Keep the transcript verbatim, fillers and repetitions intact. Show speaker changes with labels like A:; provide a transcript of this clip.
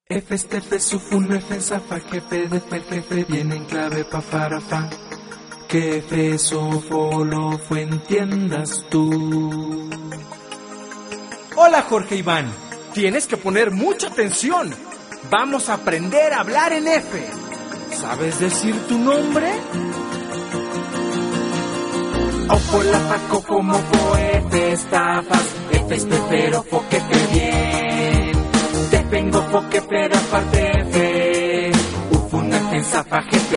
A: F, este, F, sufun, F, zafa, jefe, de, fe, jefe, viene en clave, pa, para, fa. Que F, sofo, lo, fue, entiendas tú.
B: Hola, Jorge Iván. Tienes que poner mucha atención. Vamos a aprender a hablar en F. ¿Sabes decir tu nombre?
A: Ofo, la, fa, cofo, mofo, F, estafas, F, espero, fo, que te bien. Te vengo, fo, que pero aparte F. Ufuna, F, zafa, jefe.